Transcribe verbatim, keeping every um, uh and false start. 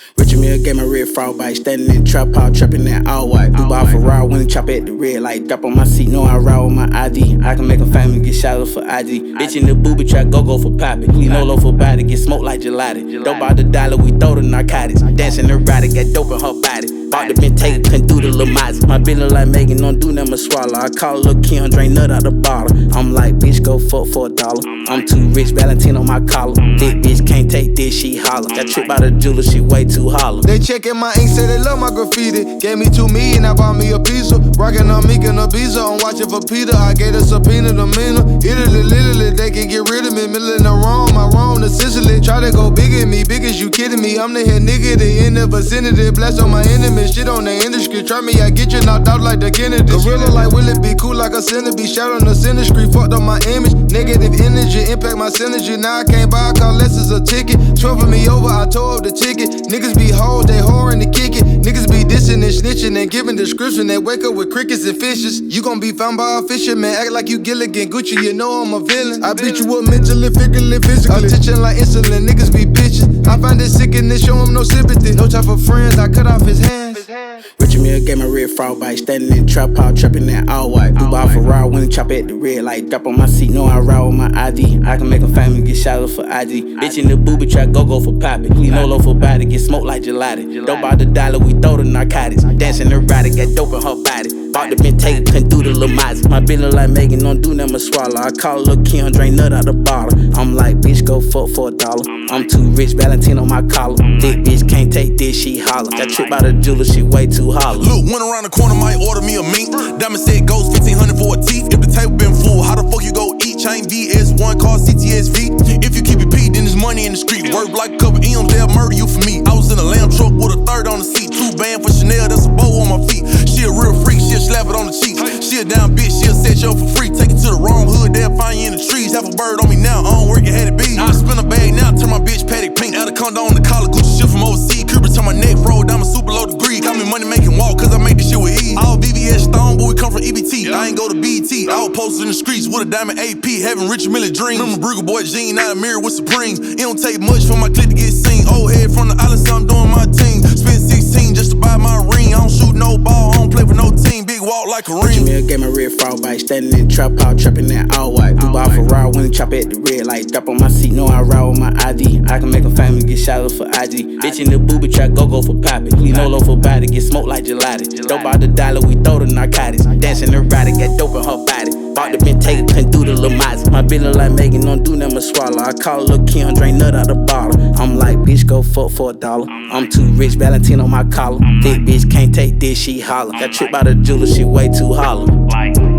Richard Mill gave my red frog bite, standing in the trap house, trapping that all white. Blue ball Ferrari, when chop at the red light, drop on my seat, know I ride with my I D. I can make a family get shot up for I G. Bitch in the booby trap, go go for poppy. Clean no low for body, get smoked like gelati. Dope out the dollar, we throw the narcotics. Dancing erotic, got dope in her body. Bought the bin take, couldn't do the Lamazzi. My bitch look like Megan, don't do nothing but swallow. I call her Lil' Kim, drink nut out the bottle. I'm like, bitch, go fuck for a dollar. I'm too rich, Valentino on my collar. Thick bitch can't take this, she holler. Got tripped by the jeweler, she way too hollow. They checking my ink, say they love my graffiti. Gave me two million, I bought me a pizza. Rockin' on Meek and Ibiza, I'm watching for Peter. I gave a subpoena to Mina. Italy, literally, they can get rid of me. Middle in the Rome, my Rome to Sicily. Try to go big at me, big as you kidding me. I'm the head nigga, they in the vicinity. Blast on my enemies, shit on the industry. Try me, I get you knocked out like the Kennedy. Gorilla like, will it be cool like a centipede? Shot on the industry, fucked up my image. Negative energy, impact my synergy. Now I can't buy a car less as a ticket. Twelve me over, I tore up the ticket. Niggas be hoes, they whoring to kick it. Niggas be dissing and snitching and giving description. They wake up with crickets and fishes. You gon' be found by a fisherman. Act like you Gilligan Gucci, you know I'm a villain. I beat you up mentally, figuratively, physically. Attention like insulin, niggas be bitches. I find it sick and they show him no sympathy. No time for friends, I cut off his hands. Richard Mill gave my red frog bite, standing in the trap house, trapping that all white. Blue ball Ferrari, when chop at the red light, drop on my seat, know I ride with my I D. I can make a family get shot up for I G. Bitch in the booby trap, go go for poppy. Clean no low for body, get smoked like gelati. Dope out the dollar, we throw the narcotics. Dancing erotic, got dope in her body. Bought the bin take, couldn't do the Lamazzi. My bitch look like Megan, don't do nothing but swallow. I call her Lil' Kim, drink nut out the bottle. I'm like, bitch, go fuck for a dollar. I'm too rich, Valentino on my collar. Thick bitch can't take this, she holler. Got tripped by the jeweler, she way too hollow. Look, went around the corner, might order me a mink. Diamond said goes fifteen hundred for a teeth. If the table been full, how the fuck you go eat? Chain V S one, car C T S V. If you keep it P, then there's money in the street. Work like a couple M's, they'll murder you for me. I was in a lamb truck with a third on the seat. Two band for Chanel, that's a bow on my feet. She a real freak, she'll slap it on the cheeks. She a down bitch, she'll set you up for free. Take it to the wrong hood, they'll find you in the trees. Have a bird on me now, I don't work, it had it be. I spin a bag now, turn my bitch Paddock pink. Anaconda on the collar, Gucci shit from overseas. Cupid turn my neck froze, I'm a super low degree. Got me money making walk, cause I make this shit with ease. All V V S stone, but we come from E B T. I ain't go to B E T, I was posted in the streets with a diamond A P, having Richard Mille dreams. Remember Brugger Boy Jean, not a mirror with Supremes. It don't take much for my clip to get seen. Old head from the island, so I'm doing my team. Spent sixteen just to buy my ring. I don't shoot no ball, I don't play for no team. Big walk like a ring. Richard Mill gave my red frog bite, standing in the trap house, trapping that all white. Blue ball Ferrari, when chop at the red light, drop on my seat, know I ride with my I D. I can make a family get shot up for I G. Bitch in the booby trap, go go for poppy. Clean no low for body, get smoked like gelati. Dope out the dollar, we throw the narcotics. Dancing erotic, got dope in her body. Bought the bin take, couldn't do the Lamazzi. My bitch look like Megan, don't do nothing but swallow. I call her Lil' Kim, drink nut out the bottle. I'm like, bitch, go fuck for a dollar. I'm too rich, Valentino on my collar. Thick bitch can't take this, she holler. Got tripped by the jeweler, she way too hollow.